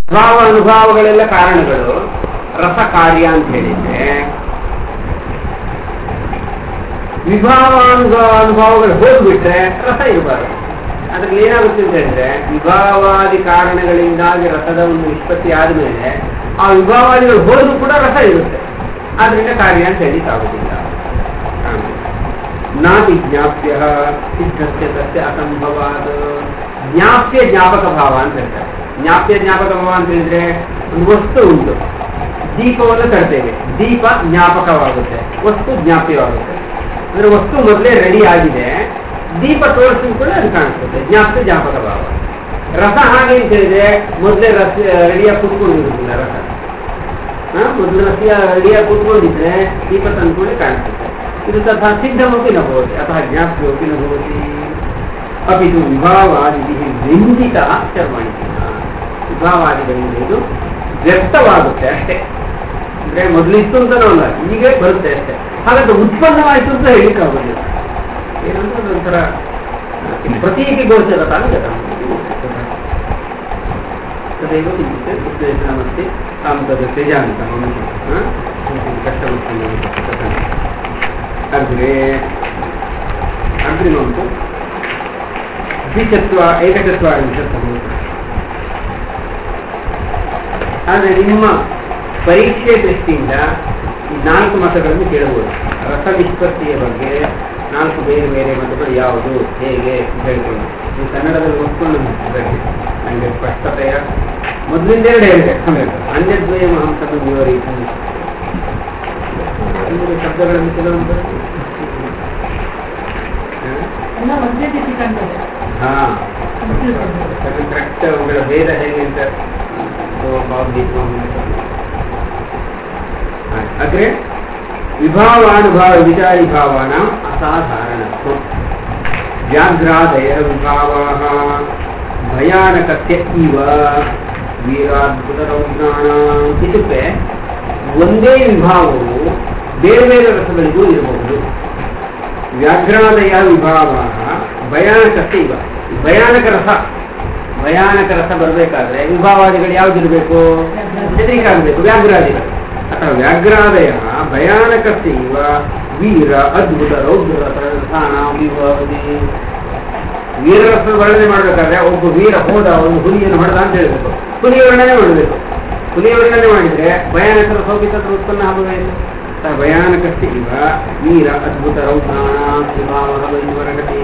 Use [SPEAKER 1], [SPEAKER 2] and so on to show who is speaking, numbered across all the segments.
[SPEAKER 1] ಭಾವ ಅನುಭವಗಳೆಲ್ಲ ಕಾರಣಗಳು, ರಸ ಕಾರ್ಯ ಅಂತ ಹೇಳಿದ್ರೆ ಅನುಭವಗಳು ಹೋಗ್ಬಿಟ್ರೆ ರಸ ಇರಬಾರದು. ಅದ್ರಲ್ಲಿ ಏನಾಗುತ್ತೆ ಅಂತ ಹೇಳಿದ್ರೆ, ವಿಭಾವಾದಿ ಕಾರಣಗಳಿಂದಾಗಿ ರಸದ ಒಂದು ನಿಷ್ಪತ್ತಿ ಆದ್ಮೇಲೆ ಆ ವಿಭಾವಾದಿಗಳು ಹೋದ್ರು ಕೂಡ ರಸ ಇರುತ್ತೆ. ಆದ್ರಿಂದ ಕಾರ್ಯ ಅಂತ ಹೇಳಿಕ್ಕಾಗುದಿಲ್ಲ. ನಾತಿ ಜ್ಞಾಪ್ಯ ಸಿದ್ಧಸ್ಯ ತಸ್ಯ ಅಸಂಭವಾದ. ಜ್ಞಾಪ್ಯ ಜ್ಞಾಪಕ ಭಾವ ಅಂತ ಹೇಳ್ತಾರೆ. ಜ್ಞಾಪ್ಯ ಜ್ಞಾಪಕ ಭಾವ ಅಂತ ಹೇಳಿದ್ರೆ, ಒಂದು ವಸ್ತು ಉಂಟು, ದೀಪವನ್ನು ತರ್ತೇವೆ, ದೀಪ ಜ್ಞಾಪಕವಾಗುತ್ತೆ, ವಸ್ತು ಜ್ಞಾಪ್ಯವಾಗುತ್ತೆ. ಅಂದ್ರೆ ವಸ್ತು ಮೊದಲೇ ರೆಡಿ ಆಗಿದೆ, ದೀಪ ತೋರಿಸಿದ ಕೂಡ ಅದು ಕಾಣಿಸುತ್ತೆ, ಜ್ಞಾಪ್ಯ ಜ್ಞಾಪಕ ಭಾವ. ರಸ ಹಾಗೆ ಅಂತ ಹೇಳಿದ್ರೆ ಮೊದಲೇ ರೆಡಿಯಾಗಿ ಕೂತ್ಕೊಂಡಿರುವುದಿಲ್ಲ. ರಸ ಮೊದಲು ರೆಡಿಯಾಗಿ ಕೂತ್ಕೊಂಡಿದ್ರೆ ದೀಪ ತಂದ್ಕೊಳ್ಳಿ ಕಾಣಿಸುತ್ತೆ. ಇದು ತಥಾ ಸಿದ್ಧಮಪಿ ನ ಭವತಿ ಅಥವಾ ಜ್ಞಾಪ್ಯೋಪಿ ನ ಭವತಿ. ಅಪಿತು ವಿಭಾವಾದಿ ವ್ಯಂಜಿತ ಚರ್ಮಣಿ. ವಿಭಾವಾದಿಗಳಿಂದ ಇದು ವ್ಯಕ್ತವಾಗುತ್ತೆ ಅಷ್ಟೇ. ಅಂದ್ರೆ ಮೊದಲಿತ್ತು ಅಂತ ನೋಡಲ್ಲ, ಈಗ ಬರುತ್ತೆ ಅಷ್ಟೇ. ಹಾಗಾದ್ರೆ ಉತ್ಪನ್ನವಾಯಿತು ಅಂತ ಹೇಳಿಕ್ಕಾಗೋದಿಲ್ಲ. ಏನಂದ್ರೆ ಅದೊಂಥರ ಪ್ರತೀತಿ ಗೋಚರ ತಾನೇ ತದೇವ ಚಿಂತಿತೆ ಉದ್ದೇಶನಮಸ್ತಿ ತಾಂತದ ತೇಜಾಂತ ಕಷ್ಟಮಸ್ತಿ ಅಗ್ರೆ ಅಗ್ರಿಮಂತು ಏಕಚತ್ವಾರಿಂಶತ್. ಆದರೆ ನಿಮ್ಮ ಪರೀಕ್ಷೆ ದೃಷ್ಟಿಯಿಂದ ಈ 4 ಮತಗಳನ್ನು ಕೇಳಬಹುದು. ರಸ ನಿಷ್ಪತ್ತಿಯ ಬಗ್ಗೆ 4 ಬೇರೆ ಬೇರೆ ಮತಗಳು ಯಾವುದು, ಹೇಗೆ ಅಂತ ಹೇಳ್ಕೊಂಡು ನೀವು ಕನ್ನಡದಲ್ಲಿ ಒಪ್ಕೊಂಡು ನನಗೆ ಸ್ಪಷ್ಟತೆಯ ಮೊದಲಿಂದ 2 ಹೇಳಿದೆ. ಅನ್ಯದ್ವಯ ಮಹಂಸದ ವಿವರಿಸಿ ಶಬ್ದಗಳನ್ನು ಕೆಲವೊಂದು ಕರೆಕ್ಟ್ ಅವುಗಳ ಭೇದ ಹೇಗೆ ಅಂತ ಅಗ್ರೆ ವಿಭಾವಾನುಭಾವ ವಿಚಾರಿ ಭಾವಾನ ಅಸಾಧಾರಣತ್ವ ವ್ಯಾಘ್ರಾದಯ ವಿಭಾವಾಃ ಭಯಾನಕಸ್ಯ ಇವ ವೀರಾದ್ಭುತ ರೌದ್ರಾಣ. ಇದುಕ್ಕೆ ಒಂದೇ ವಿಭಾವವು ಬೇರೆ ಬೇರೆ ರಸಗಳಿಗೂ ಇರಬಹುದು. ವ್ಯಾಘ್ರಾದಯ ವಿಭಾವಾಃ ಭಯಾನಕಸ್ಯ ಇವ. ಭಯಾನಕ ರಸ ಬರಬೇಕಾದ್ರೆ ವಿಭಾವಾದಿಗಳು ಯಾವ್ದಿರಬೇಕು? ಹೆದರಿಕೆ ಆಗಬೇಕು, ವ್ಯಾಘ್ರಾದಿಗಳು. ಅಥವಾ ವ್ಯಾಘ್ರಾದಯ ಭಯಾನಕಸ್ಯ ಇವ ವೀರ ಅದ್ಭುತ ರೌದ್ರ ರಸಾನ ವಿಭಾವದಿ. ವೀರರಸದ ವರ್ಣನೆ ಮಾಡಬೇಕಾದ್ರೆ ಒಬ್ಬ ವೀರ ಹೋದ, ಒಂದು ಹುಲಿಯನ್ನು ಹೊಡೆದ ಅಂತ ಹೇಳಬೇಕು, ಹುಲಿಯ ವರ್ಣನೆ ಮಾಡಬೇಕು. ಹುಲಿಯ ವರ್ಣನೆ ಮಾಡಿದ್ರೆ ಭಯಾನಕರ ಸೌಕಿತದ ಉತ್ಪನ್ನ ಆಗಬೇಕು. ಭಯಾನಕಸ್ಯ ಇವ ವೀರ ಅದ್ಭುತ ರೌದ್ರಾಣ ವಿಭಾವಃ ವೈವರಗತಿ.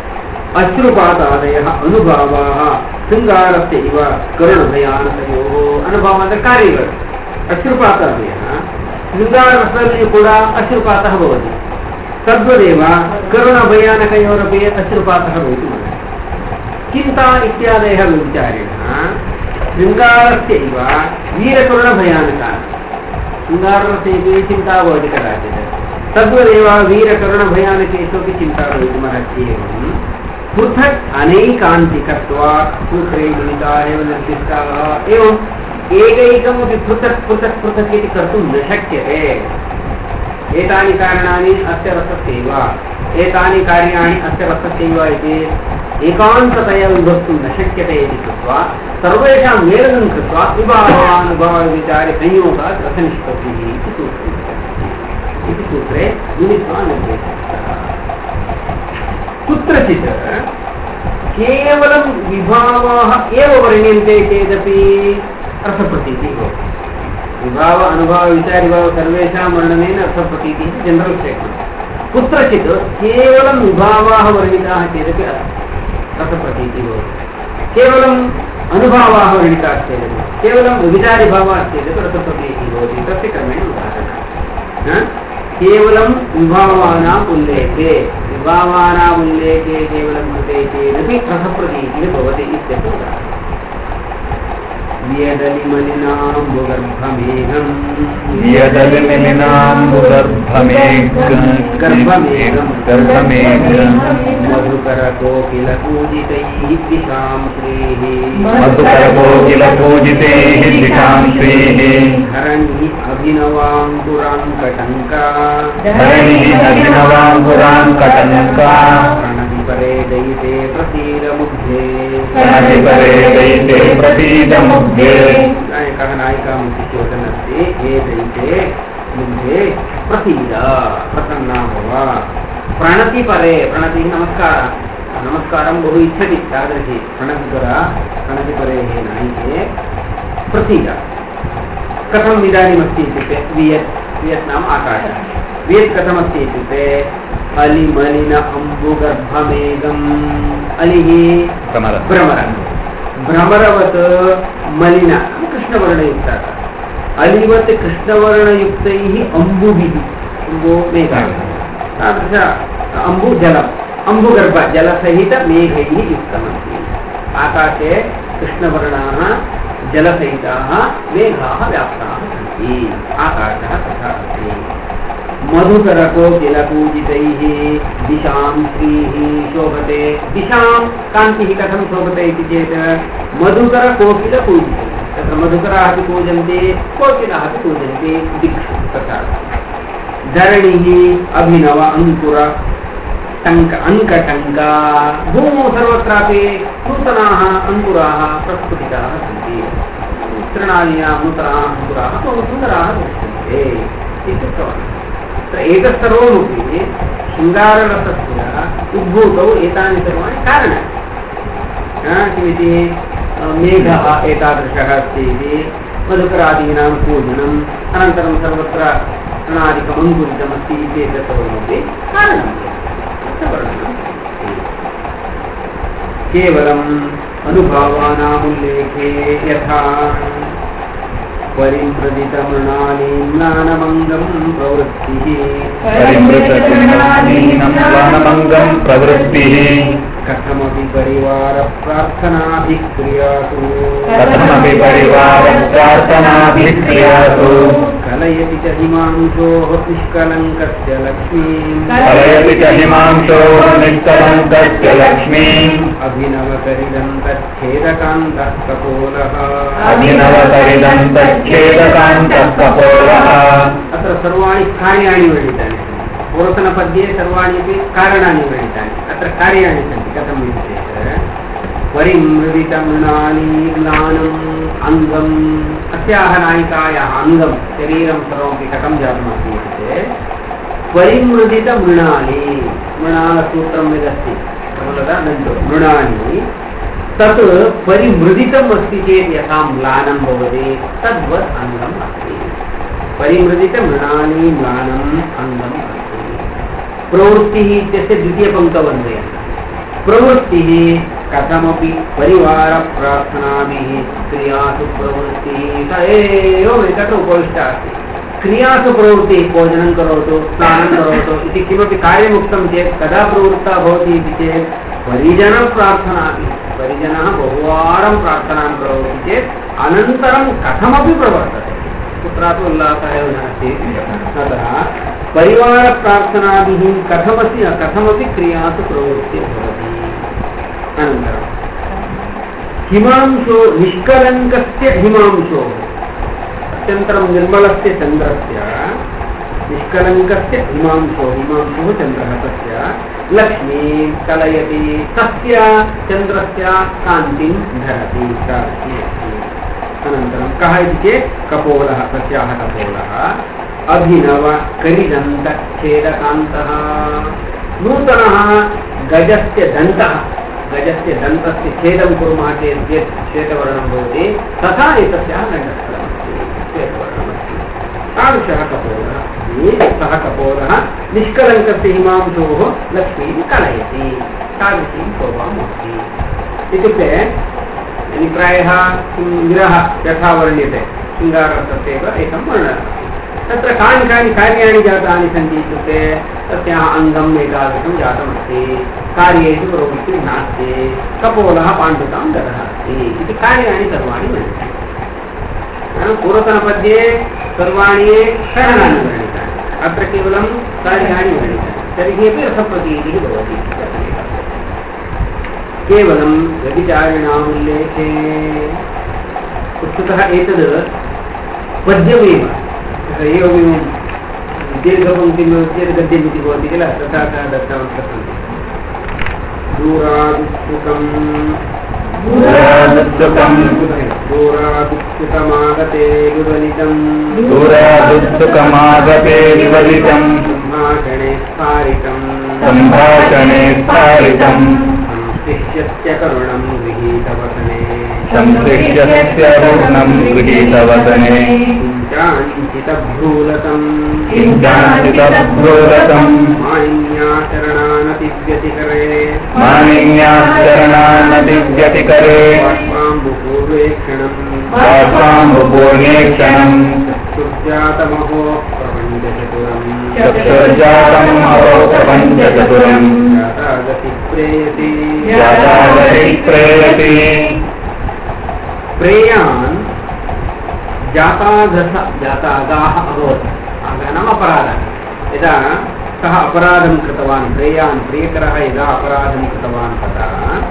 [SPEAKER 1] ಅಶ್ರುಪಾತಾದಯ ಅನುಭಾವಾಃ ಶೃಂಗಾರಸ್ಯ ಇವ ಕರುಣಭಯಾನಕಯೋ. ಅನುಭವ ಅಂದ್ರೆ ಕಾರ್ಯಗಳು. ಅಶ್ರುಪಾತಾದಯ ಶೃಂಗಾರರಸದಲ್ಲಿಯೂ ಕೂಡ ಅಶ್ರುಪಾತಃ ಭವತಿ. ತದ್ವದೇವ ಕರುಣಭಯಾನಕಯೋರಪಿ ಅಶ್ರುಪಾತಃ ಭವತಿ. ಚಿಂತಾ ಇತ್ಯಾದಯಃ ವಿಚಾರೇಣ ಶೃಂಗಾರಸ್ಯ ಇವ ವೀರಕರುಣಭಯಾನಕ. ಶೃಂಗಾರರಸೇಪಿ ಚಿಂತಾ ಭವತಿ ಕದಾಚಿತ್. ತದ್ವದೇವ ವೀರಕರುಣಭಯಾನಕೇಷೋಪಿ ಚಿಂತಾ ಭವಿತುಂ ಅರ್ಹತಿ. पृथक् अनैकान्तिकत्वात् सूत्रे गुणिता एव निर्दिष्टाः. एवम् एकैकमपि पृथक् पृथक् पृथक् इति कर्तुं न शक्यते. एतानि कारणानि अस्य रसस्यैव, एतानि कार्याणि अस्य रसस्यैव इति एकान्ततया विभक्तुं न शक्यते इति कृत्वा सर्वेषां मेलनं कृत्वा विभावानुभावविचारे संयोगात् रसनिष्पत्तिः इति सूत्रे गुणित्वा निर्देशितः. कुत्रचित् केवलं विभावाः एव वर्ण्यन्ते चेदपि अर्थप्रतीतिः भवति. विभाव अनुभव विचारि भाव सर्वेषां वर्णनेन अर्थप्रतीतिः जनरल स्टेट्मेंट. कुत्रचित् केवलं विभावाः वर्णिताः चेदपि अर्थप्रतीतिः भवति. केवलम् अनुभावाः वर्णिताः चेदपि, केवलं विचारि भावाः चेदपि अर्थप्रतीतिः भवति. तस्य क्रमेण उदाहरणं केवलं विभावानाम् उल्लेखे, विभावानाम् उल्लेखे केवलं कृते चेदपि रसप्रतीतिः भवति इत्यस्य उदाहरणम्. यदलिमलिनाम्बुगर्भमेघम् मधुकरकोकिलपूजितैः दिशां श्रीः धरणि अभिनवाङ्कुराङ्कटङ्का प्रणविपरे दयिते प्रसीदमुग्धे नायकः नायिकामुद्दिश्य वदन्नस्ति एतैते मुग्धे प्रसीद प्रसन्ना भव प्रणतिपरे प्रणति नमस्कारं बहु इच्छति तादृशी प्रणतिपरे हे नायिके प्रसीद कथम् इदानीमस्ति इत्युक्ते वियत् नाम आकाशः वियत् कथमस्ति इत्युक्ते अलिमलिन अम्बुगर्भमेघम् अलिः भ्रमरवत् मलिन कृष्णवर्णयुक्तः अलिवत् कृष्णवर्णयुक्तैः अम्बुभिः अम्बो मेघः तादृश अम्बुजलम् अम्बुगर्भ जलसहित मेघैः युक्तमस्ति आकाशे कृष्णवर्णाः जलसहिताः मेघाः व्याप्ताः सन्ति आकाशः तथा अस्ति मधुकरकोकिलपूजितैः दिशां श्रीः शोभते दिशां कान्तिः कथं शोभते इति चेत् मधुकरकोकिलपूजितैः तत्र मधुकराः अपि पूजन्ति कोकिलाः अपि पूजन्ति दिक्षु तथा धरणिः अभिनव अङ्कुर अङ्कटङ्का भूमौ सर्वत्रापि नूतनाः अङ्कुराः प्रस्फुटिताः सन्ति तृणादीनां नूतनाः अङ्कुराः बहु सुन्दराः दृश्यन्ते इत्युक्तवान् एतत् सर्वमपि शृङ्गाररसस्य उद्भूतौ एतानि सर्वाणि कारणानि किमिति मेघः एतादृशः अस्ति इति मधुकरादीनां पूजनम् अनन्तरं सर्वत्र तृणादिकम् अङ्कुरितमस्ति इत्येतत् सर्वमपि कारणं केवलम् अनुभावानामुल्लेखे यथा परिमृदितमृणालीम्लानमङ्गं प्रवृत्तिः कथमपि परिवारप्रार्थनाभिक्रियासु कलयति च हिमांशोः निष्कलङ्कस्य लक्ष्मीम् अभिनवतरिदन्तच्छेदकान्तः कपोलः अत्र सर्वाणि कार्याणि वर्णितानि पूर्वतनपद्ये सर्वाणि अपि कारणानि वर्णितानि अत्र कार्याणि सन्ति कथम् इति चेत् परिमृदितमृणालीम्लानम् अङ्गम् अस्याः नायिकायाः अङ्गं शरीरं सर्वमपि कथं जातमस्ति इति चेत् परिमृदितमृणाली मृणालसूत्रं यदस्ति मृणाली तत् परिमृदितम् अस्ति चेत् यथा म्लानं भवति तद्वत् अङ्गम् अस्ति परिमृदितमृणाली म्लानम् अङ्गम् अस्ति प्रवृत्तिः इत्यस्य द्वितीयपङ्क्तवन्वयः प्रवृत्तिः कथमपि परिवारप्रार्थनाभिः क्रियासु प्रवृत्तिः एवमेतत्र उपविष्टा अस्ति क्रियासु प्रवृत्तिः भोजनं करोतु स्नानं करोतु इति किमपि कार्यमुक्तं चेत् कदा प्रवृत्ता भवति इति चेत् परिजनप्रार्थनाभिः परिजनः बहुवारं प्रार्थनां करोति चेत् अनन्तरं कथमपि प्रवर्तते कुत्रापि उल्लासः एव नास्ति अतः परिवारप्रार्थनाभिः कथमपि क्रियासु प्रवृत्तिर्भवति अनन्तरं हिमांशो निष्कलङ्कस्य हिमांशोः अत्यन्तरं निर्मलस्य चन्द्रस्य निष्कलङ्कस्य हिमांशोः चन्द्रः तस्य लक्ष्मीं कलयति तस्य चन्द्रस्य कान्तिं धरति अनन्तरं कः इति चेत् कपोलः तस्याः कपोलः अभिनव करिदन्तच्छेदकान्तः नूतनः गजस्य दन्तस्य छेदं कुर्मः चेत् यत् श्वेतवर्णं भवति तथा एतस्याः दण्डस्थलमस्ति श्वेतवर्णमस्ति तादृशः कपोलः सः कपोलः निष्कलङ्कस्य हिमांशोः लक्ष्मीं कलयति तादृशीं शोभाम् अस्ति इत्युक्ते प्रायः विरह यथा वर्ण्यते शृङ्गाररसस्यैव एकं वर्णनम् तत्र कानि कार्याणि जातानि सन्ति इत्युक्ते तस्याः अङ्गम् एतादृशं जातमस्ति कार्येषु प्रवृत्तिः नास्ति कपोलः पाण्डुतां गतः अस्ति इति कार्याणि सर्वाणि वर्णितानि पूर्वतनपद्ये सर्वाणि कारणानि वर्णितानि अत्र केवलं कार्याणि वर्णितानि तर्हि अपि रसप्रतीतिः भवति केवलं व्यभिचारिणामुल्लेखे वस्तुतः एतद् पद्यमेव एवमेव दीर्घपङ्क्तिं चेत् गद्यमिति भवति किल तथा दत्तवन्तः सन्ति दूरादुत्सुकं
[SPEAKER 2] दूरादुत्सुकम्
[SPEAKER 1] दूरादुत्सुकमागते विवलितम्
[SPEAKER 2] दूरादुत्सुकमागते विवलितम्
[SPEAKER 1] सम्भाषणे स्फारितम्
[SPEAKER 2] सम्भाषणे स्फारितम्
[SPEAKER 1] संशिष्यस्य करुणं गृहीतवसने
[SPEAKER 2] संशिष्यस्य करुणं गृहीतवसने
[SPEAKER 1] किञ्चाञ्चितभ्रूलतम् मानिन्याचरणानतिव्यतिकरे
[SPEAKER 2] मानिन्याचरणानतिव्यतिकरे
[SPEAKER 1] बाष्पाम्बुपूर्वेक्षणम् चक्षुर्जातमहो प्रपञ्चचतुरम् जातागति प्रेयति प्रेयान् जातागाः अभवत् नाम अपराधः यदा सः अपराधं कृतवान् प्रेयान् प्रियकरः यदा अपराधं कृतवान् तदा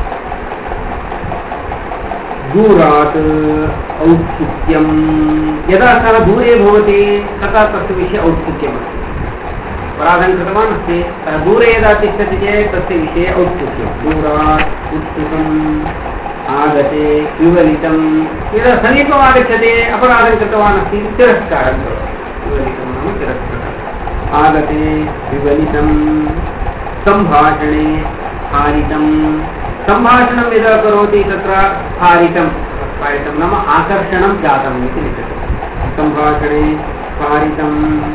[SPEAKER 1] दूरात् औत्सुक्यं यदा सः दूरे भवति तदा तस्य विषये औत्सुक्यमस्ति अपराधं कृतवान् अस्ति सः दूरे यदा तिष्ठति चेत् तस्य विषये औत्सुक्यं दूरात् उत्सुकम् आगते विवलितं यदा समीपम् आगच्छति अपराधं कृतवान् अस्ति तिरस्कारं करोति विवलितं नाम तिरस्कारः आगते विवलितं सम्भाषणे हारितं सम्भाषणं यदा करोति तत्र हारितं नाम आकर्षणं जातम् इति लिखति सम्भाषणे हारितं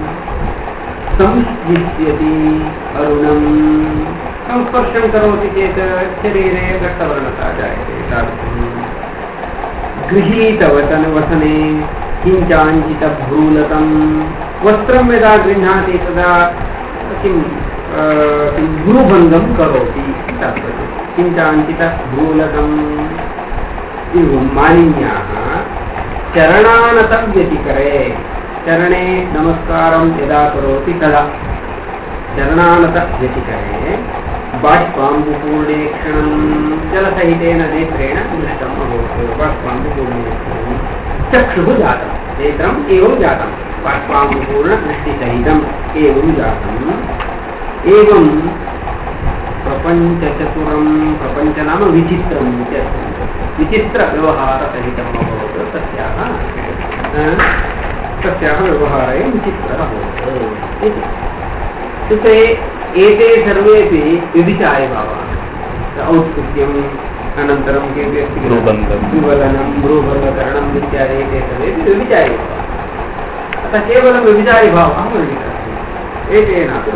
[SPEAKER 1] संस्पृश्यति अरुणं संस्पर्शं करोति चेत् शरीरे रक्तवर्णता जायते तादृशं गृहीतवसने किञ्चाञ्चितभ्रूलतं वस्त्रं यदा गृह्णाति तदा किं भ्रूभङ्गं करोति किञ्चाञ्चितभ्रूलतम् एवं मालिन्याः चरणानतव्यतिकरे चरणे नमस्कारं यदा करोति तदा चरणानतव्यतिकरे बाष्पाम्बुपूर्णेक्षणं जलसहितेन नेत्रेण दृष्टम् अभवत् बाष्पाम्बुपूर्णेक्षणं चक्षुः जातं नेत्रम् एवं जातं बाष्पाम्बुपूर्णदृष्टिसहितम् एवं जातम् एवं प्रपञ्चचतुरं प्रपञ्च नाम विचित्रम् विचित्रव्यवहारसहितम् अभवत् तस्याः व्यवहारे विचित्रः भवति इत्युक्ते एते सर्वेपि व्यभिचारि भावाः औत्सुक्यम् अनन्तरं केपि अस्ति विवलनं भ्रूभङ्गकरणम् इत्यादि एते सर्वेपि व्यभिचारि भावाः अतः केवलं व्यभिचारि भावः वर्णितः एतेनापि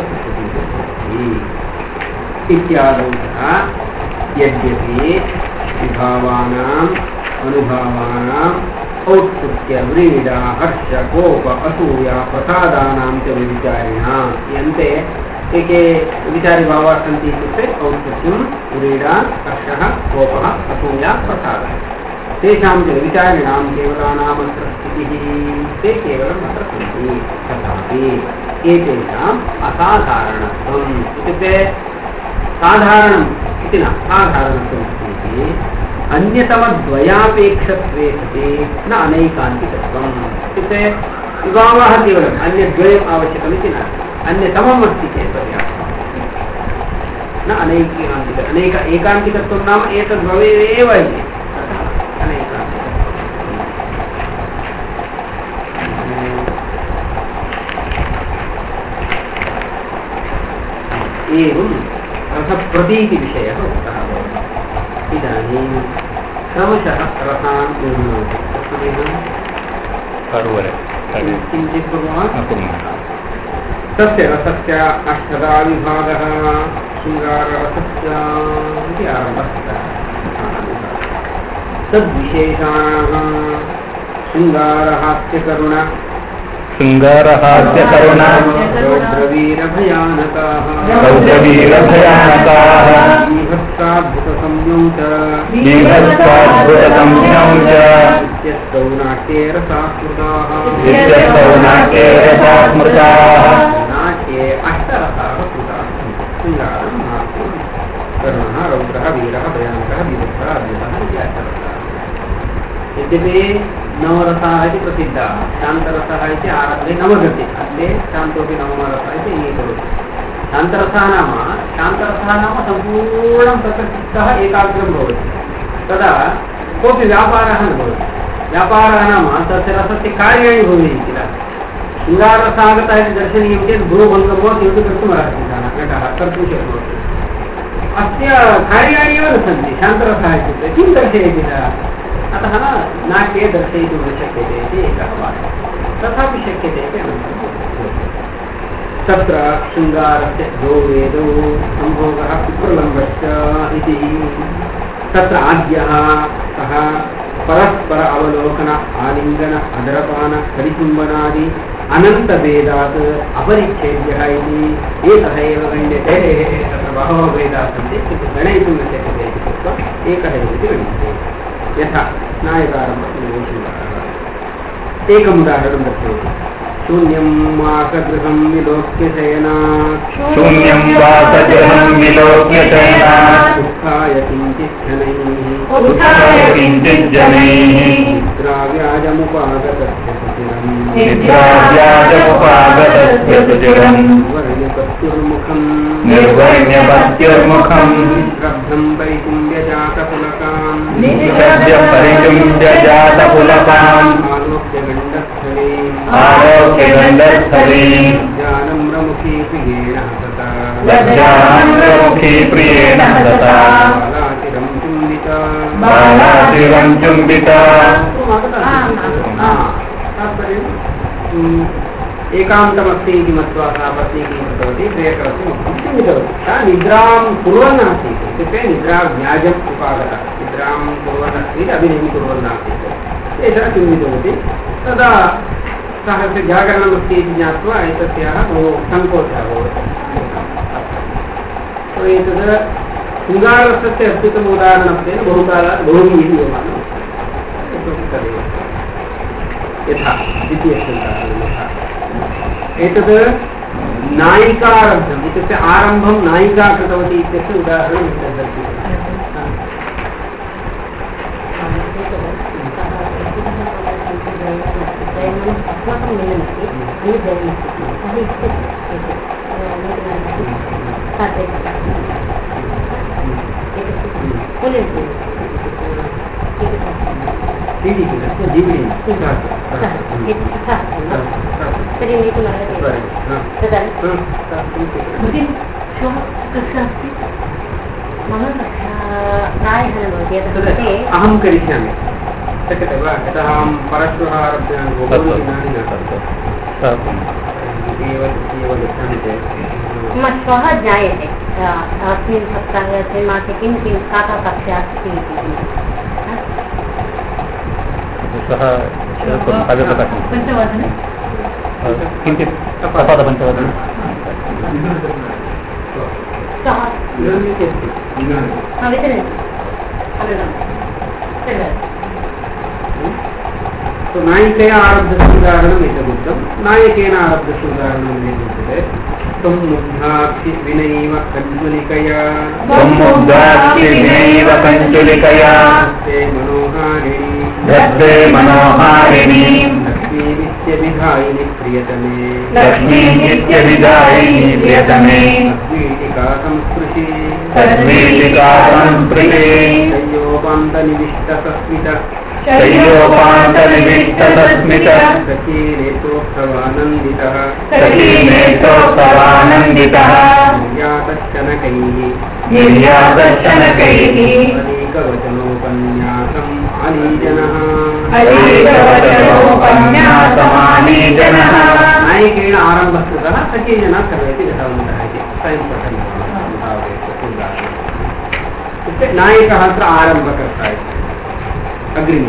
[SPEAKER 1] इत्यादौ यद्यपि विभावानाम् अनुभावानाम् औत्सुक्य व्रीडा हर्ष कोप असूया प्रसादानां च व्यभिचारिणां यन्ते एके व्यभिचारि भावाः सन्ति इत्युक्ते औत्सुक्यं व्रीडा हर्षः कोपः असूया प्रसादः तेषां च व्यभिचारिणां केवलानाम् अत्र स्थितिः ते केवलम् अत्र सन्ति तथापि एतेषाम् असाधारणत्वम् इत्युक्ते साधारणम् इति न साधारणत्वम् इति अन्यतमद्वयापेक्षत्वे सति न अनैकान्तिकत्वम् इत्युक्ते विभावः केवलम् अन्यद्वयम् आवश्यकमिति नास्ति अन्यतमम् अस्ति चेत् पर्याप्तं न अनैकान्तिक एकान्तिकत्वं नाम एतद्भवेदेव इति अनैकान्तिकत्वम् एवं रसप्रतीतिविषयः उक्तः भवति इदानीं क्रमशः रसान् निर्णयति किञ्चित् तस्य रसस्य अष्टधा विभागः शृङ्गाररसस्य इति आरम्भः तद्विशेषाः शृङ्गारहास्यकरुण रौद्रवीरभयानकाः बीभत्साद्भुतसंज्ञौ च इत्यस्तौ नाट्ये रसास्मृताः नाट्ये अष्टरसाः स्मृताः शृङ्गारं हास्यं करुणः रौद्रः वीरः भयानकः बीभत्सः अद्भुतः इति अष्टरसाः यद्यपि नवरसाः इति प्रसिद्धाः शान्तरसः इति आरम्भे नवगति अन्ते शान्तोपि नवमरसः इति अङ्गीकरोति शान्तरसः नाम सम्पूर्णं तत्र चित्तः एकाग्रं भवति तदा कोऽपि व्यापारः न भवति। व्यापारः नाम तस्य रसस्य कार्याणि भवेयुः किल। शृङ्गाररसागतः इति दर्शनीयं चेत् गुरुभङ्गं वा किमपि कर्तुमर्हति नटः कर्तुं शक्नोति। अस्य कार्याणि एव न सन्ति। शान्तरसः इत्युक्ते किं दर्शयति सः? अतः नाट्ये दर्शयितुं न शक्यते इति एकः वादः। तथापि शक्यते इति अनन्तरं तत्र शृङ्गारस्य द्वौ वेदौ सम्भोगः विप्रलम्बश्च इति। तत्र आद्यः सः परस्पर अवलोकन आलिङ्गन अदरपान परिचुम्बनादि अनन्तभेदात् अपरिच्छेद्यः इति एकः एव गण्यते। तत्र बहवः भेदाः सन्ति किन्तु गणयितुं न शक्यते इति कृत्वा एकः एव इति गण्यते। यथा नायकारम्भः एकम् उदाहरणं दर्शयति। शून्यं वासगृहं विलोक्य शयनात्
[SPEAKER 2] शून्यं वासगृहं विलोक्य शयनात्
[SPEAKER 1] उत्थाय किञ्चित्
[SPEAKER 2] जनैः
[SPEAKER 1] निद्राव्याजमुपागतस्य सुचिरम्
[SPEAKER 2] निर्वर्ण्यपत्युर्मुखम्
[SPEAKER 1] निष्क्रब्धं परिचुम्ब्यजातपुलकाम्
[SPEAKER 2] आलोक्य गण्डस्थलीम्
[SPEAKER 1] ज्ञानम्रमुखी प्रियेण हसता
[SPEAKER 2] बालातिरं चुम्बिता
[SPEAKER 1] एकान्तमस्ति इति मत्वा सा पत्नी किं कृतवती? प्रियकरस्य मुखं चुम्बितवती। सा निद्रां कुर्वन् आसीत् इत्युक्ते निद्रा व्याजम् उपागता। निद्रां कुर्वन् आसीत्, अभिनयं कुर्वन् आसीत्, एषा चुम्बितवती। तदा सः जागरणमस्ति इति ज्ञात्वा एतस्याः बहु सङ्कोचः अभवत्। एतद् शृङ्गाररसस्य अत्युत्तम उदाहरणत्वेन बहुकालात् बहुभिः क्रियमाणम् तदेव। यथा द्वितीयशृङ्गारं यथा एतद् नायिकारब्धम् इत्युक्ते आरम्भं नायिका कृतवती इत्यस्य उदाहरणम् एतद्। अहं करिष्यामि शक्यते वा? यतः अहं परश्वः आरभ्य दिनानि न गच्छामि चेत्
[SPEAKER 3] श्वः ज्ञायते अस्मिन् सप्ताहे अस्मिन् मासे किं किं काः कक्षा अस्ति इति।
[SPEAKER 2] पञ्चवादने किञ्चित् पञ्चवादने
[SPEAKER 1] नायिकया आरब्धस्य उदाहरणम् एतदुक्तं। नायकेन आरब्धस्य उदाहरणम् एतदुच्यते। त्वमुग्धाक्षि विनैव कञ्जुलिकया
[SPEAKER 2] धत्ते मनोहारिणी
[SPEAKER 1] लक्ष्मीनित्यभिधायिनि प्रियतमे
[SPEAKER 2] तद्वीटिका संस्पृशे शय्योपान्तनिविष्टसस्मित
[SPEAKER 1] सखी नेत्रोत्सवानन्दितः
[SPEAKER 2] निर्यातशनकैः
[SPEAKER 1] अनेकवचनोपन्यासम् आलीजनः। नायकेन आरम्भः कृतः, सखी जनाः सर्वेपि गतवन्तः इति स्वयं पठनीयः। इत्युक्ते नायकः अत्र आरम्भकर्ता इति अग्रिमः।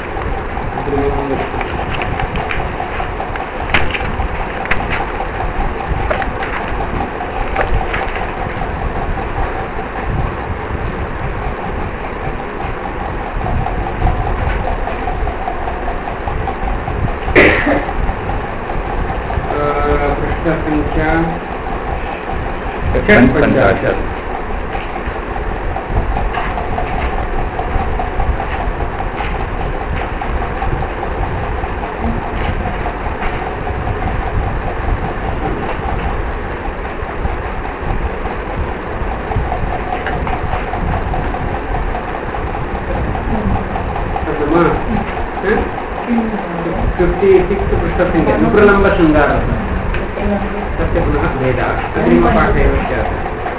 [SPEAKER 1] पृष्ठसङ्ख्या 55। 56 पृष्ठसङ्ख्या विप्रलम्बशृङ्गारः तस्य पुनः भेदः अग्रिमपाठे एव स्यात्।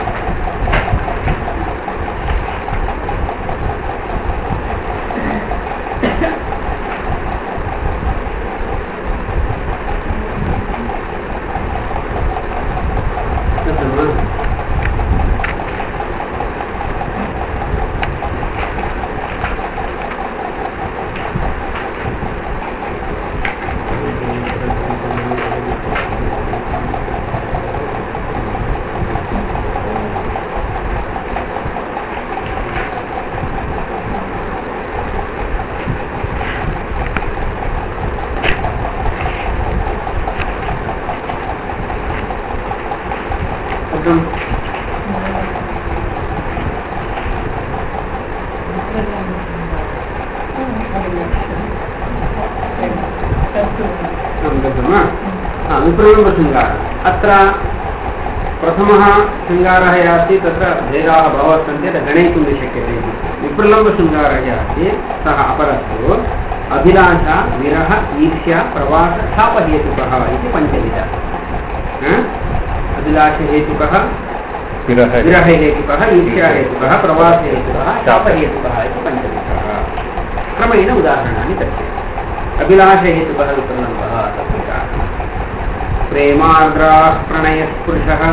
[SPEAKER 1] विप्रलम्बशृङ्गारः अत्र प्रथमः शृङ्गारः यः अस्ति तत्र भेदाः बहवः सन्ति तत् गणयितुं न शक्यते इति। विप्रलम्बशृङ्गारः यः अस्ति सः अपरस्तु अभिलाषा विरह ईर्ष्या प्रवास शापहेतुकः इति पञ्चविधः। अभिलाषहेतुकः विरहहेतुकः ईर्ष्याहेतुकः प्रवासहेतुकः शापहेतुकः इति पञ्चविधः। क्रमेण उदाहरणानि दर्शयति। अभिलाषहेतुकः विप्रलम्बः तत्र प्रेमार्द्राः प्रणयस्पृशः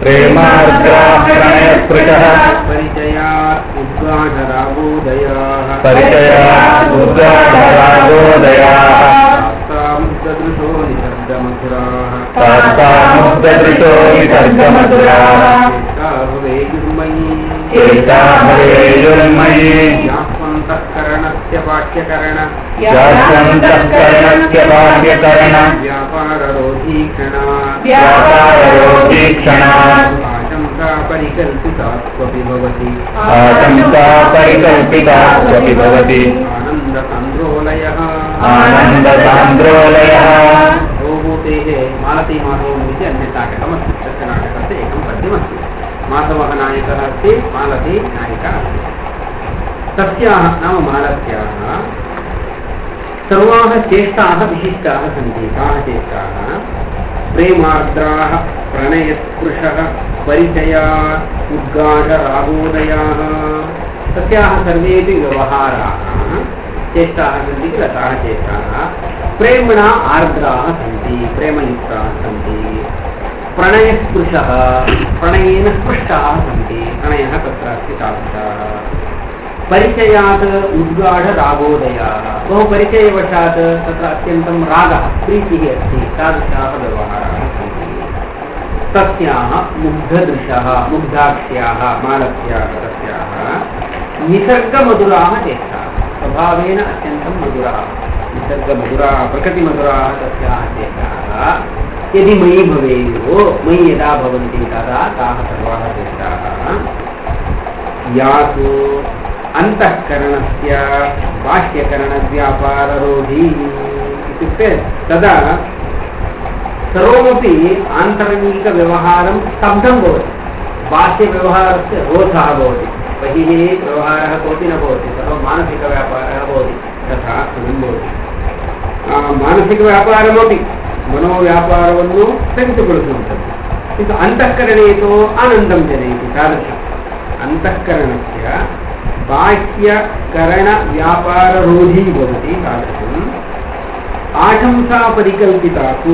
[SPEAKER 1] परिचयात् उद्गाढरागोदयाः मुग्धदृशो निसर्गमधुराः यास्वन्तःकरणस्य पाठ्यकरण व्यापाररोधीक्षणा आशंसा परिकल्पितास्त्वपि भवति आनन्दसान्द्रोलयः भूभूतेः मालतीमाधवम् इति अन्यत् नाटकमस्ति। तस्य नाटकस्य एकं पद्यमस्ति। माधवः नायकः अस्ति, मालती नायिका अस्ति। तस्याः नाम मालत्याः सर्वाः चेष्टाः विशिष्टाः सन्ति। ताः चेष्टाः प्रेमार्द्राः प्रणयस्पृशः परिचयात् उद्गाढरागोदयाः। तस्याः सर्वेपि व्यवहाराः चेष्टाः सन्ति किल। ताः चेष्टाः प्रेम्णा आर्द्राः सन्ति, प्रेमयुक्ताः सन्ति। प्रणयस्पृशः प्रणयेन स्पृष्टाः सन्ति, प्रणयः तत्र अस्ति तादृशाः। परिचयात् उद्गाढरागोदयाः बहु परिचयवशात् तत्र अत्यन्तं रागः प्रीतिः अस्ति, तादृशाः व्यवहाराः सन्ति। तस्याः मुग्धदृशः मुग्धाक्ष्याः मालत्याः तस्याः निसर्गमधुराः चेष्टाः स्वभावेन अत्यन्तं मधुराः निसर्गमधुराः प्रकृतिमधुराः तस्याः चेष्टाः यदि मयि भवेयुः मयि यदा भवन्ति तदा ताः सर्वाः चेष्टाः यासु अन्तःकरणस्य बाह्यकरणव्यापाररोधी इत्युक्ते तदा सर्वमपि आन्तरङ्गिकव्यवहारं स्तब्धं भवति। बाह्यव्यवहारस्य रोधः भवति, बहिः व्यवहारः कोऽपि न भवति, सर्वं मानसिकव्यापारः भवति। तथा सुखं भवति। मानसिकव्यापारमपि मनोव्यापारवन्नु स्थगितಗೊಳಿಸುವಂಥದ್ದು किन्तु अन्तःकरणे तु आनन्दं जनयति। तादृशम् अन्तःकरणस्य बाह्यकरणव्यापाररोधी भवति। तादृशम् आशंसा परिकल्पितासु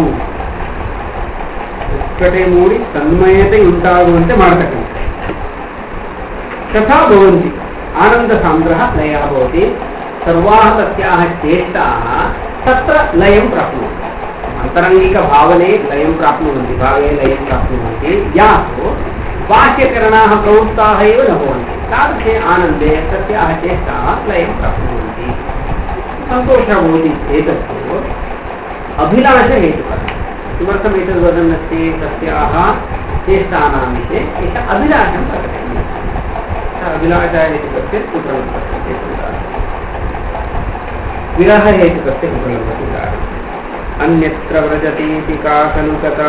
[SPEAKER 1] ಉತ್ಕಟೆ ಮೂಡಿ ತನ್ಮಯತೆ ಉಂಟಾಗುವಂತೆ ಮಾಡತಕ್ಕಂಥ ತಥಾ ಭವಂತಿ ಆನಂದಸಾಂದ್ರಃ ಲಯಃ ಭವತಿ। ಸರ್ವಾः तस्याः चेष्टाः तत्र लयं प्राप्नुवन्ति। आन्तरङ्गिकभावने लयं प्राप्नुवन्ति, भावे लयं प्राप्नुवन्ति। यासु बाह्यकरणाः प्रवृत्ताः एव न भवन्ति, तादृशे आनन्दे तस्याः चेष्टाः लयं प्राप्नुवन्ति, सन्तोषः भवति। एतत्तु अभिलाषहेतुकः। किमर्थम् एतद् वदन्नस्ति? तस्याः चेष्टानां विषये एषः अभिलाषं प्रकटयति। अभिलाषहेतुकस्य कुप्रलम्बस्य विरहहेतुकस्य कुप्रलम्बस्य अन्यत्र व्रजतीति का खलु कथा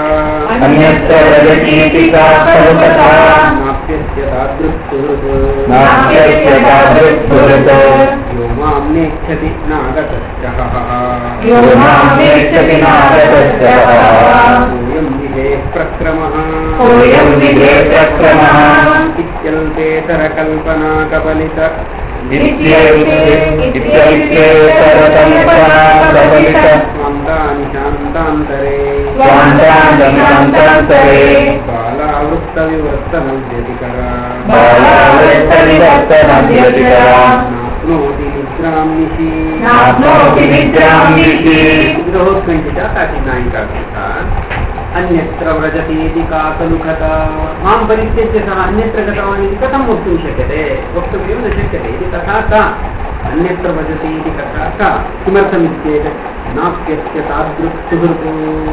[SPEAKER 1] नाप्यस्य तादृक् सुहृत् यो मां नेच्छति नागतश्चः
[SPEAKER 2] यो मां नेच्छति नागतश्चः
[SPEAKER 1] ओयं विधेः प्रक्रमः
[SPEAKER 2] ओयं विधेः प्रक्रमः
[SPEAKER 1] इत्यल्पेतरकल्पना कबलित
[SPEAKER 2] इत्यल्पेतरकल्पना कबलित
[SPEAKER 1] स्वान्तानि शान्तान्तरे
[SPEAKER 2] स्वान्तान्तरे
[SPEAKER 1] बालावृत्तविवर्तनव्यतिकरा
[SPEAKER 2] बालावृत्तविवर्तनव्यतिकरा
[SPEAKER 1] नाप्नोति निद्रां निशि
[SPEAKER 2] नाप्नोति निद्रां निशि
[SPEAKER 1] गृहोत्कण्ठिता काचित् नायिका कृता अन्यत्र व्रजतीति का खलु कथा मां परित्यज्य सः अन्यत्र गतवान् इति कथं वक्तुं शक्यते वक्तव्यं न शक्यते इति कथा का अन्यत्र व्रजति इति कथा का किमर्थमित्येतत् नाप्यस्य तादृक् सुहृतो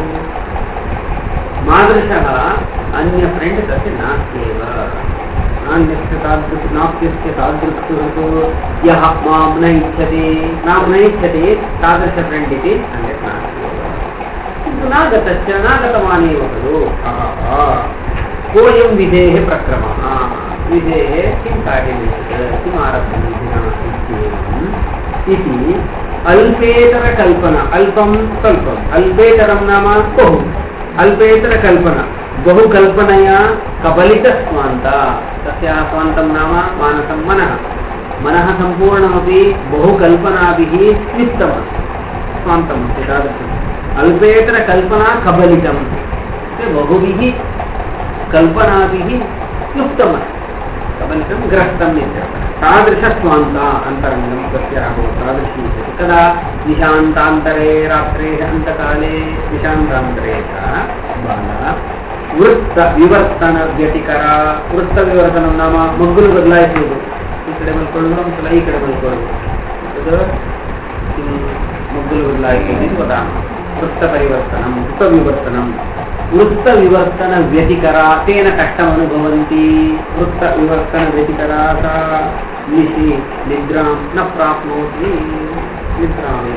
[SPEAKER 1] मादृशः अन्य फ्रेण्ड् तस्य नास्त्येव नान्यस्य तादृक् नाप्यस्य तादृक् सुहृतो यः मां न इच्छति तादृश फ्रेण्ड् इति अन्यत् नास्ति नागतश्च नागतवानेव खलु कोऽयं विधेः प्रक्रमः विधेः किं कार्यमेतत् किम् आरब्धम् इति अल्पेतरकल्पना अल्पं स्वल्पम् अल्पेतरं नाम बहु अल्पेतरकल्पना बहुकल्पनया कबलितस्वान्ता तस्याः स्वान्तं नाम मानसं मनः सम्पूर्णमपि बहुकल्पनाभिः निष्टमस्ति स्वान्तमस्ति तादृशम् अल्पेतर कल्पना कबलितम बहुभिः कल्पनाभिः युक्तम् कबलितं ग्रस्तम् तादृशस्वान्ता अन्तरङ्गं तस्याः तादृशी कदा निशान्तान्तरे रात्रेः अन्तकाले निशान्तान्तरे बाला वृत्तविवर्तनव्यतिकरा वृत्तविवर्तनं नाम मग्गुलु बदलाಯಿಸುವುದು ಈ ಕಡೆ ಮಲ್ಕೊಳ್ಳೋದು ಒಂದ್ಸಲ ಈ ಕಡೆ ಮಲ್ಕೊಳ್ಳೋದು ಅದು मग्गुलु बदलाಯಿಸುವುದು वदामः वृत्तपरिवर्तनं वृत्तविवर्तनव्यतिकरा तेन कष्टमनुभवन्ति वृत्तविवर्तनव्यतिकरा सा निशि निद्रां न प्राप्नोति निद्रामेव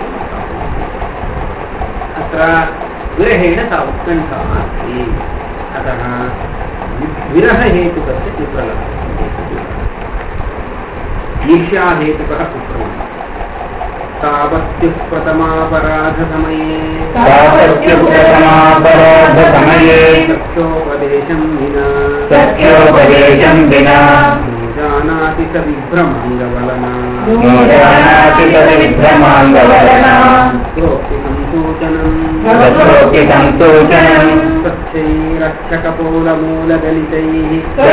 [SPEAKER 1] अत्र विरहेण सा उत्कण्ठा अस्ति अतः विररहेतुकस्य कुप्रलभः ईर्ष्याहेतुकः कुप्रलभः तावत्युः प्रथमापराधसमये सख्योपदेशं विना जानाति स विभ्रमाङ्गवलना संसूचनं स्वच्छैरक्षकपोलमूलगलितैः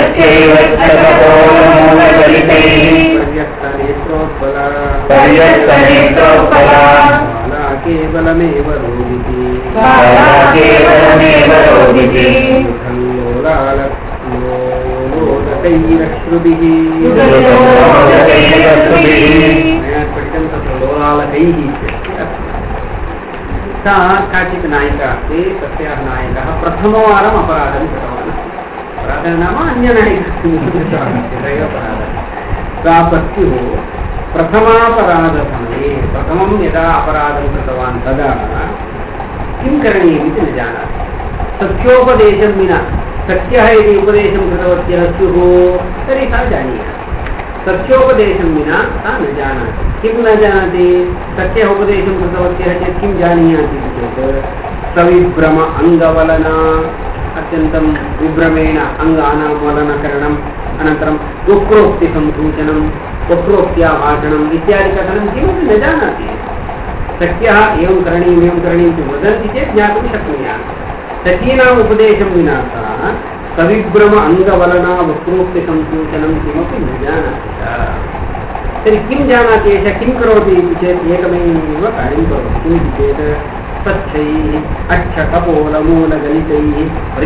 [SPEAKER 1] पर्यस्तनेत्रोत्पला बाला केवलमेव रोदिति लोलालकैरश्रुभिः सा काचित् नायिका अस्ति तस्याः नायकः प्रथमवारम् अपराधं कृतवान् अपराधः नाम अन्यनायिका सा पत्युः प्रथमापराधसमये प्रथमं यदा अपराधं कृतवान् तदा किं करणीयमिति न जानाति सत्योपदेशं विना सत्यः यदि उपदेशं कृतवत्यः स्युः तर्हि सा जानीयात् सत्योपदेशं विना सा न जानाति किं न जानाति सत्यः उपदेशं कृतवत्यः चेत् किं जानीयाति चेत् सविभ्रम अङ्गवलना अत्यन्तं विभ्रमेण अङ्गानां वलनकरणम् अनन्तरं वक्रोक्तिसंसूचनं वक्रोक्त्या भाषणम् इत्यादिकथनं किमपि न जानाति सत्यः एवं करणीयम् इति वदन्ति चेत् ज्ञातुं शक्नुयात् सतीनाम् उपदेशं विना सा सविभ्रम अङ्गवलना वक्रोक्तिसंसूचनं किमपि न जानाति तर्हि किं जानाति एषः किं करोति इति चेत् एकमेव कार्यं करोति किमिति चेत् स्वच्छैः अक्षकपोलमूलगलितैः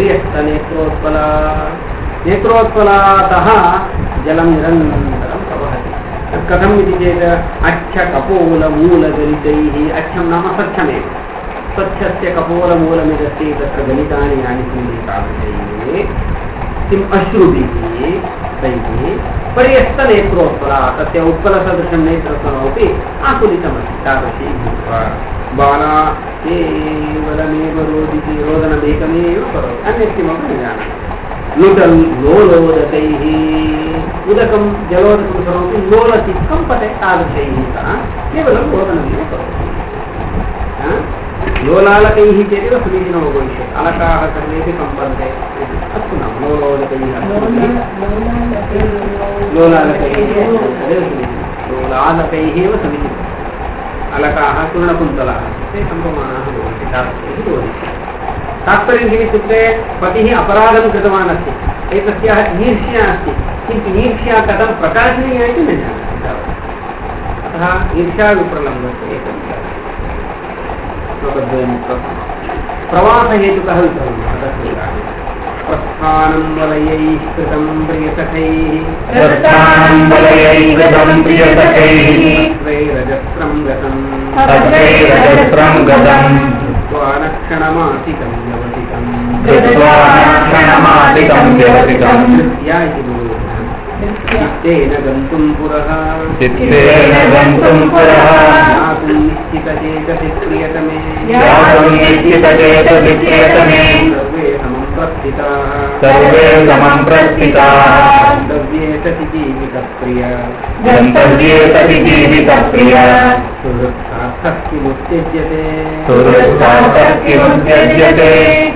[SPEAKER 1] नेत्रोत्पलातः जलं निरन्तरं प्रवहति कथम् इति चेत् अक्षकपोलमूलगलितैः अक्षं नाम स्वच्छमेव स्वच्छस्य कपोलमूलमिदस्ति तत्र गलितानि यानि सन्ति तादृशैः किम् अश्रुभिः तैः पर्यस्तनेत्रोत्पला तस्य उत्पलसदृशं नेत्रस्वमपि आकुलितमस्ति तादृशी भूत्वा बाला केवलमेव रोदिति रोदनमेकमेव करोति अन्यत् किमपि न जानाति लुटल् लोलोदतैः उदकं जलोदकं सर्वमपि लोलति कम्पते तादृशैः सह केवलं रोदनमेव करोति लोलालकैः चेदेव समीचीनम् उपविश्यते अलकाः सर्वेपि कम्पन्ते अस्तु न लोलोदकैः लोलालकैः लोलालकैः एव समीचीनम् अलकाः चूर्णकुन्तलाः ते कम्पमानाः भवन्ति तादृशैः रोदिष्यते तात्पर्यं किमित्युक्ते पतिः अपराधं कृतवान् अस्ति एतस्याः ईर्ष्या अस्ति किन्तु ईर्ष्या कथं प्रकाशनीया इति न जानाति तावत् अतः ईर्ष्याविप्रलम्बस्य एकं श्लोकद्वयं प्रवासहेतुकः विप्रलम्बः तदस्ति प्रस्थानं वलयैः कृतं प्रियसखैः रजस्रं गतं क्षणमासितं व्यवसितं या इति चित्तेन गन्तुं पुरः ज्ञातुं निश्चितचेतसि प्रियतमे सर्वे समं प्रस्थिताः गन्तव्ये सति जीवितप्रिय सुहृत्सार्थः किमुच्यते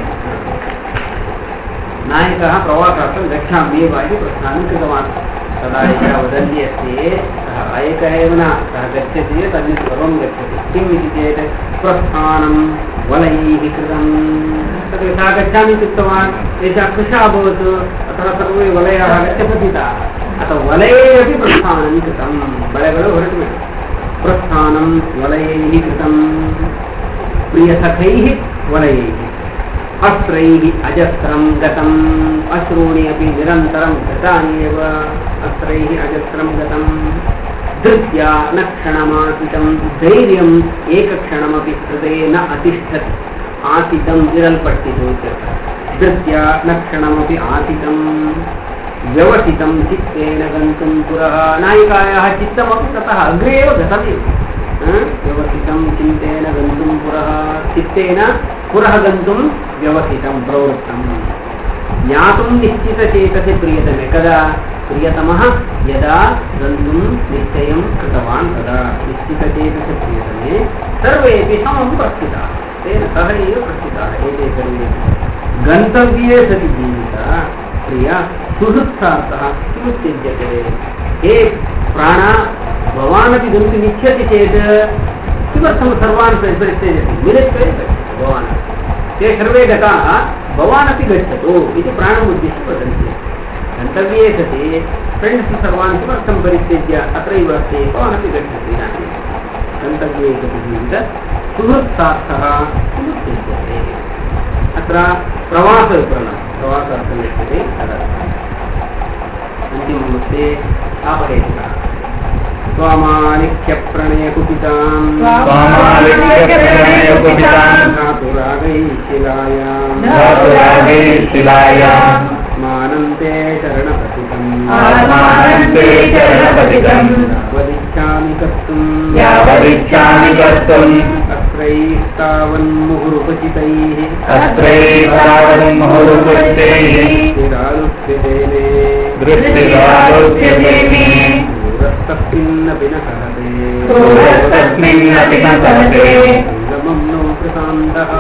[SPEAKER 1] नायकः प्रवासार्थं गच्छामि एव इति प्रस्थानं कृतवान् तदा एषः वदन्ती अस्ति सः एकः एव न सः गच्छति चेत् अन्यत् सर्वं गच्छति किम् इति चेत् प्रस्थानं वलयैः कृतं तत्र सः गच्छामि इति उक्तवान् एषः कृशः अभवत् अतः सर्वे वलयाः गच्छपतिताः अतः वलये अपि प्रस्थानं कृतं बळबळ ಹೊರಟುಬಿಟ್ಟು प्रस्थानं वलयैः कृतं प्रियसखैः वलयैः अस्त्रैः अजस्रं गतम् अश्रूणि अपि निरन्तरं गतानि एव अस्त्रैः अजस्रं गतं धृत्या न क्षणमासितं धैर्यम् एकक्षणमपि हृदये न अतिष्ठति आसितं विरल्पट्टितु इत्यर्थः धृत्या न क्षणमपि आसितं व्यवसितं चित्तेन गन्तुं पुरः नायिकायाः चित्तमपि ततः अग्रे एव गतमेव व्यवसितं चित्तेन गन्तुं पुरः चित्तेन पुरः गन्तुं व्यवसितं प्रवृत्तं ज्ञातुं निश्चितचेतसि प्रियतमे कदा प्रियतमः यदा गन्तुं निश्चयं कृतवान् तदा निश्चितचेतसि प्रियतमे सर्वेपि समं प्रस्थिताः तेन सह एव प्रस्थिताः एते सर्वे गन्तव्ये सति जीविता प्रिया सुहृत्सार्थः किमुच्यज्यते हे प्राण भवानपि गन्तुमिच्छति चेत् किमर्थं सर्वान् परित्यजति मिलित्वा गच्छतु भवान् ते सर्वे गताः भवानपि गच्छतु इति प्राणम् उद्दिश्य वदन्ति गन्तव्ये सति फ्रेण्ड्स् सर्वान् किमर्थं परित्यज्य अत्रैव अस्ति भवानपि गच्छतु इदानीं गन्तव्ये सति जीवित सुहृत्सार्थः किमुच्यते अत्र प्रवासविवरणं प्रवासार्थं गच्छति तदर्थम् अन्तिममध्ये आपरेतः स्वामालिख्य प्रणयकुपितां धातुरागैः शिलायां आत्मानन्ते चरणपतितं यावदिच्छामि कर्तुम् अस्त्रैस्तावन्मुहुरुपचितैः दृष्टिरालुप्यतेने दूरस्तस्मिन्नपि न सहते संगमं नो कृतान्तः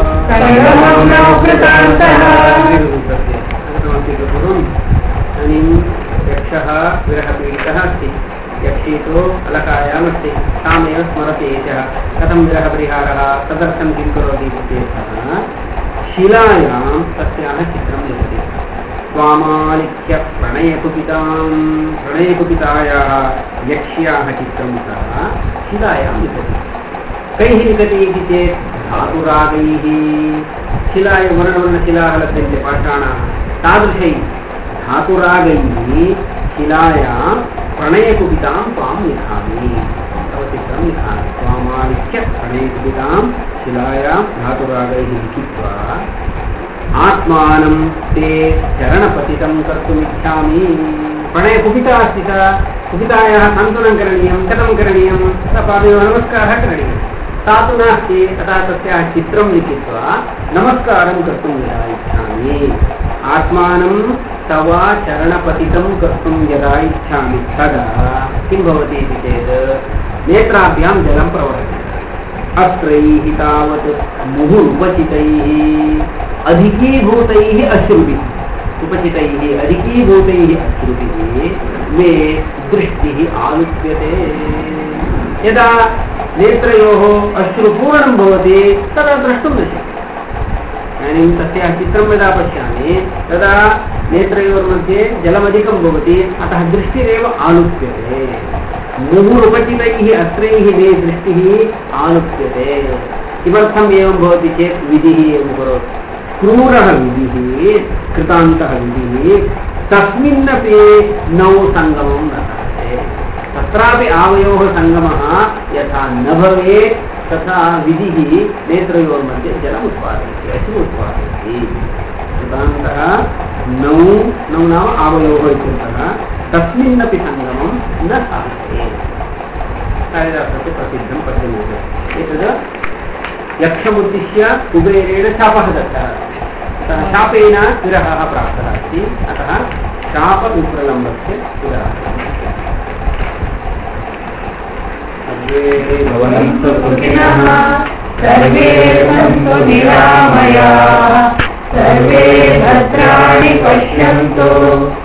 [SPEAKER 1] यक्षः विरहपीडितः अस्ति यक्षी तु अलकायामस्ति तामेव स्मरति एषः कथं विरहपरिहारः तदर्थं किं करोति चेत् शिलायां तस्याः चित्रं लिखति स्वामालिख्य प्रणयकुपितायाः यक्ष्याः चित्रं सः शिलायां लिखति कैः लिखति इति चेत् धातुरागैः शिलाय वर्णवर्णशिलाः लभ्यन्ते पाषाणाः तादृशैः धातुरागैः शिलायां प्रणयकुपितां त्वां लिखामि तव चित्रं लिखामि स्वामालिख्य प्रणयकुपितां शिलायां धातुरागैः लिखित्वा आत्मानं ते चरणपतितं कर्तुमिच्छामि प्रणयकुपिता अस्ति सा कुपितायाः सान्त्वनं करणीयं कथं करणीयं सा पादयोः नमस्कारः करणीयः सा तु नास्ति तथा तस्याः चित्रं लिखित्वा नमस्कारं कर्तुं यदा इच्छामि आत्मानं तव चरणपतितं कर्तुं यदा इच्छामि तदा किं भवति इति चेत् नेत्राभ्यां जलं प्रवहति अस्त्रैः तावत् मुहुरुपचितैः अधिकीभूतैः अश्रुभिः उपचितैः अधिकीभूतैः अश्रुभिः मे दृष्टिः आलुप्यते यदा नेत्रयोः अश्रुपूर्णं भवति तदा द्रष्टुं न शक्यते इदानीं तस्याः चित्रं यदा पश्यामि तदा नेत्रयोर्मध्ये जलमधिकं भवति अतः दृष्टिरेव आलुप्यते मुहुरुपचितैः अस्त्रैः मे दृष्टिः आलुप्यते किमर्थम् एवं भवति चेत् विधिः एवं करोति क्रूरः विधिः कृतान्तः विधिः तस्मिन्नपि नौ सङ्गमं न सहते तत्रापि आवयोः सङ्गमः यथा न भवेत् तथा विधिः नेत्रयोर्मध्ये जलम् उत्पादयति अश्रु उत्पादयति कृतान्तः नौ नौ नाम आवयोः इत्यर्थः तस्मिन्नपि सङ्गमं न सहते कालिदासस्य प्रसिद्धं पद्यम् एतद् यक्षमुद्दिश्य कुबेरेण शापः दत्तः अतः शापेन विरहः प्राप्तः अस्ति अतः शापविप्रलम्बस्य विरहः
[SPEAKER 2] भवन्तु सुखिनः सर्वे सन्तु निरामयाः सर्वे भद्राणि पश्यन्तु